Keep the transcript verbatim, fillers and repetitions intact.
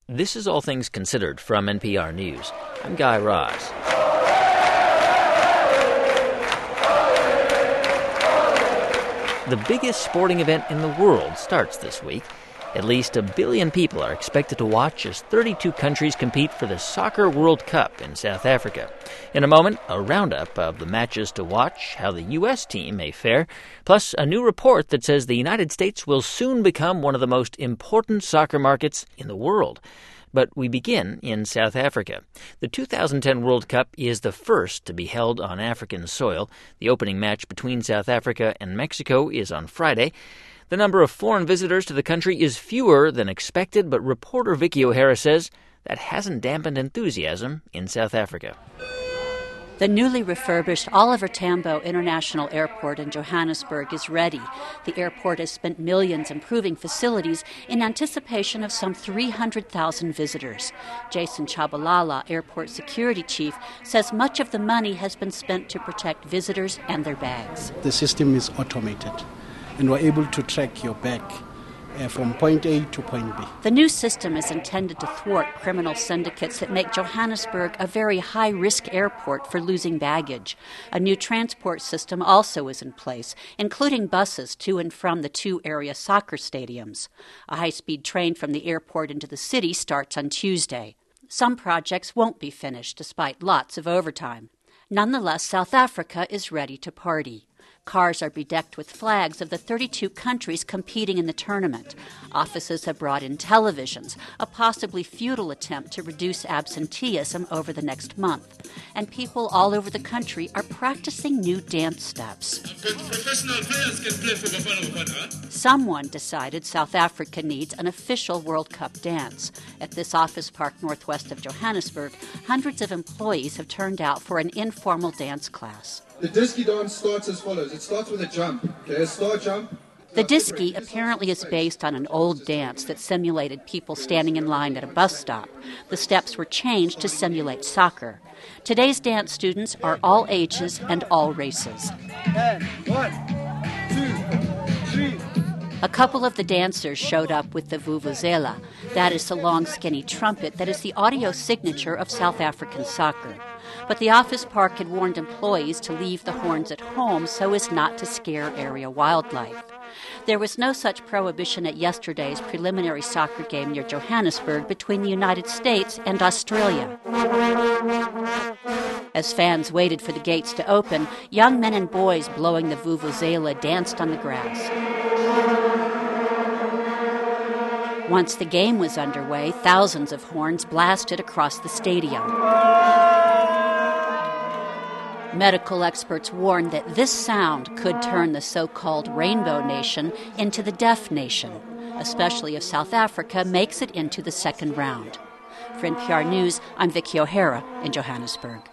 This is All Things Considered from N P R News. I'm Guy Raz. The biggest sporting event in the world starts this week. At least a billion people are expected to watch as thirty-two countries compete for the Soccer World Cup in South Africa. In a moment, a roundup of the matches to watch, how the U S team may fare, plus a new report that says the United States will soon become one of the most important soccer markets in the world. But we begin in South Africa. The two thousand ten World Cup is the first to be held on African soil. The opening match between South Africa and Mexico is on Friday. The number of foreign visitors to the country is fewer than expected, but reporter Vicky O'Hara says that hasn't dampened enthusiasm in South Africa. The newly refurbished Oliver Tambo International Airport in Johannesburg is ready. The airport has spent millions improving facilities in anticipation of some three hundred thousand visitors. Jason Chabalala, airport security chief, says much of the money has been spent to protect visitors and their bags. The system is automated, and we're able to track your bag uh, from point A to point B. The new system is intended to thwart criminal syndicates that make Johannesburg a very high-risk airport for losing baggage. A new transport system also is in place, including buses to and from the two area soccer stadiums. A high-speed train from the airport into the city starts on Tuesday. Some projects won't be finished, despite lots of overtime. Nonetheless, South Africa is ready to party. Cars are bedecked with flags of the thirty-two countries competing in the tournament. Offices have brought in televisions, a possibly futile attempt to reduce absenteeism over the next month. And people all over the country are practicing new dance steps. Professional players can play for Bafana Bafana. Someone decided South Africa needs an official World Cup dance. At this office park northwest of Johannesburg, hundreds of employees have turned out for an informal dance class. The Diski dance starts as follows. It starts with a jump. Okay, a star jump. The Diski apparently is based on an old dance that simulated people standing in line at a bus stop. The steps were changed to simulate soccer. Today's dance students are all ages and all races. And one, two, three. A couple of the dancers showed up with the vuvuzela. That is the long, skinny trumpet that is the audio signature of South African soccer. But the office park had warned employees to leave the horns at home so as not to scare area wildlife. There was no such prohibition at yesterday's preliminary soccer game near Johannesburg between the United States and Australia. As fans waited for the gates to open, young men and boys blowing the vuvuzela danced on the grass. Once the game was underway, thousands of horns blasted across the stadium. Medical experts warn that this sound could turn the so-called Rainbow Nation into the Deaf Nation, especially if South Africa makes it into the second round. For N P R News, I'm Vicky O'Hara in Johannesburg.